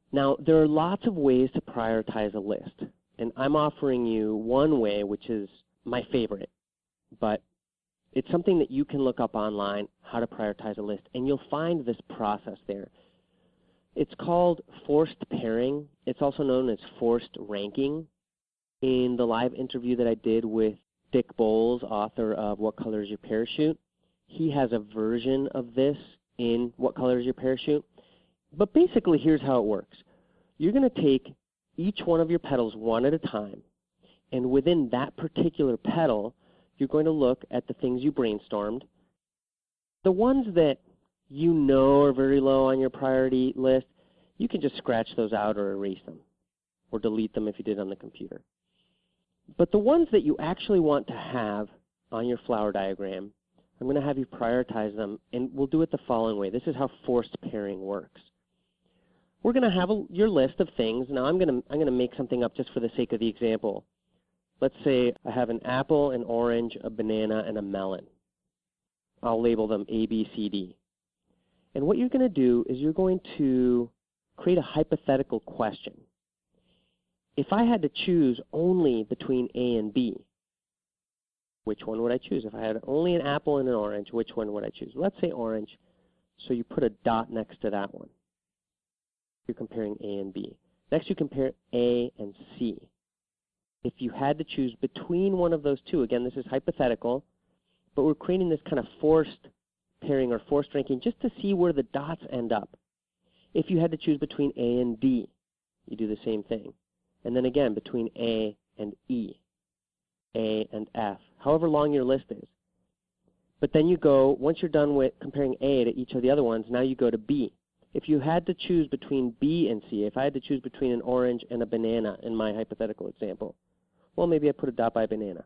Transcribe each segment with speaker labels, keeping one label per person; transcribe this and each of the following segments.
Speaker 1: Now, there are lots of ways to prioritize a list, and I'm offering you one way, which is my favorite, but it's something that you can look up online, how to prioritize a list, and you'll find this process there. It's called forced pairing. It's also known as forced ranking. In the live interview that I did with Dick Bowles, author of What Color Is Your Parachute, he has a version of this in What Color Is Your Parachute. But basically, here's how it works. You're going to take each one of your petals one at a time, and within that particular petal, you're going to look at the things you brainstormed. The ones that you know are very low on your priority list, you can just scratch those out or erase them, or delete them if you did on the computer. But the ones that you actually want to have on your flower diagram, I'm going to have you prioritize them, and we'll do it the following way. This is how forced pairing works. We're going to have your list of things. Now I'm going to make something up just for the sake of the example. Let's say I have an apple, an orange, a banana, and a melon. I'll label them A, B, C, D. And what you're going to do is you're going to create a hypothetical question. If I had to choose only between A and B, which one would I choose? If I had only an apple and an orange, which one would I choose? Let's say orange, so you put a dot next to that one. You're comparing A and B. Next you compare A and C. If you had to choose between one of those two, again this is hypothetical, but we're creating this kind of forced pairing or forced ranking just to see where the dots end up. If you had to choose between A and D, you do the same thing. And then again between A and E, A and F, however long your list is. But then you go, once you're done with comparing A to each of the other ones, now you go to B. If you had to choose between B and C, if I had to choose between an orange and a banana in my hypothetical example, well, maybe I put a dot by banana.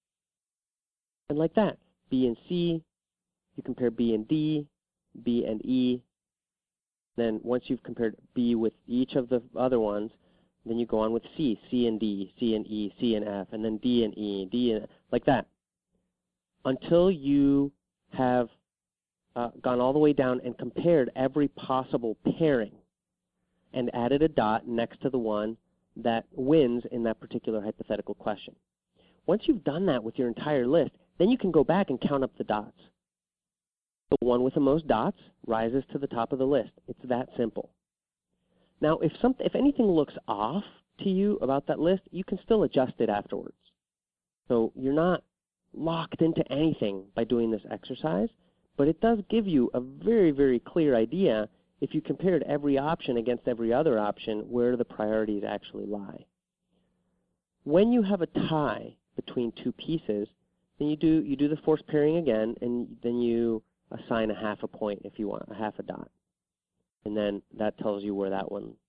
Speaker 1: And like that, B and C, you compare B and D, B and E. Then once you've compared B with each of the other ones, then you go on with C, C and D, C and E, C and F, and then D and E, D and like that, until you have gone all the way down and compared every possible pairing and added a dot next to the one that wins in that particular hypothetical question. Once you've done that with your entire list, then you can go back and count up the dots. The one with the most dots rises to the top of the list. It's that simple. Now, if anything looks off to you about that list, you can still adjust it afterwards. So you're not locked into anything by doing this exercise, but it does give you a very, very clear idea if you compared every option against every other option where the priorities actually lie. When you have a tie between two pieces, then you do the forced pairing again, and then you assign a half a point if you want, a half a dot. And then that tells you where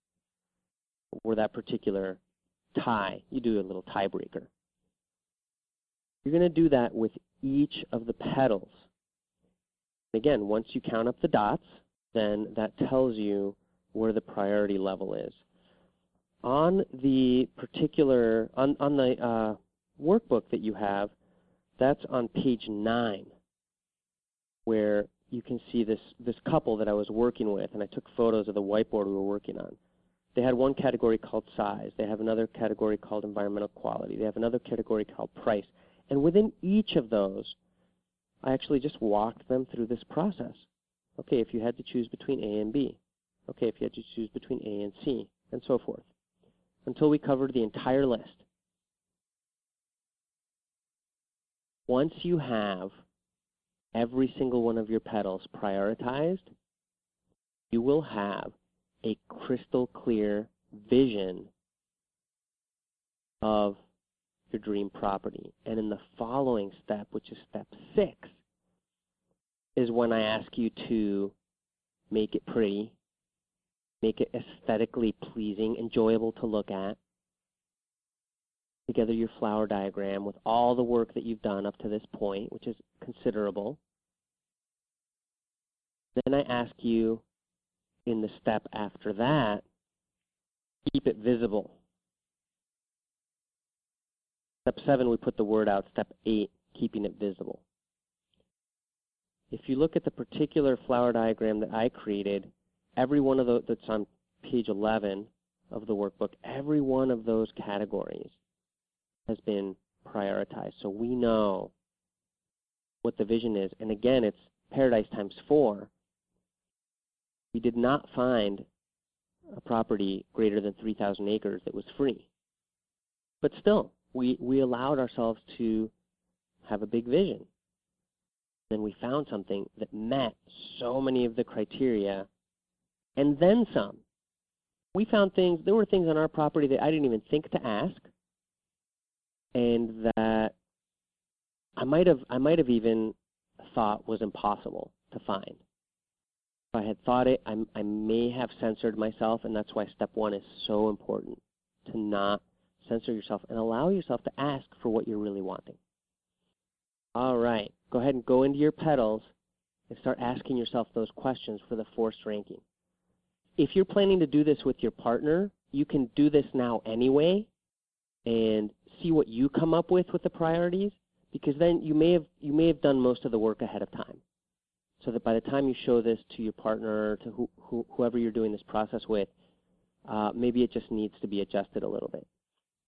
Speaker 1: that particular tie, you do a little tiebreaker. You're going to do that with each of the petals. Again, once you count up the dots, then that tells you where the priority level is. On the particular, on the workbook that you have, that's on page 9, where you can see this couple that I was working with, and I took photos of the whiteboard we were working on. They had one category called size. They have another category called environmental quality. They have another category called price. And within each of those, I actually just walked them through this process. Okay, if you had to choose between A and B. Okay, if you had to choose between A and C, and so forth, until we covered the entire list. Once you have every single one of your petals prioritized, you will have a crystal clear vision of your dream property. And in the following step, which is step 6, is when I ask you to make it pretty, make it aesthetically pleasing, enjoyable to look at, together your flower diagram with all the work that you've done up to this point, which is considerable. Then I ask you, in the step after that, keep it visible. Step 7, we put the word out. Step 8, keeping it visible. If you look at the particular flower diagram that I created, every one of those that's on page 11 of the workbook, every one of those categories has been prioritized. So we know what the vision is. And again, it's paradise times 4. We did not find a property greater than 3,000 acres that was free. But still, we allowed ourselves to have a big vision. Then we found something that met so many of the criteria, and then some. We found things, there were things on our property that I didn't even think to ask, and that I might have even thought was impossible to find. If I had thought it, I may have censored myself, and that's why step 1 is so important, to not censor yourself and allow yourself to ask for what you're really wanting. All right, go ahead and go into your petals and start asking yourself those questions for the forced ranking. If you're planning to do this with your partner, you can do this now anyway and see what you come up with the priorities, because then you may have done most of the work ahead of time, so that by the time you show this to your partner, to whoever you're doing this process with, maybe it just needs to be adjusted a little bit.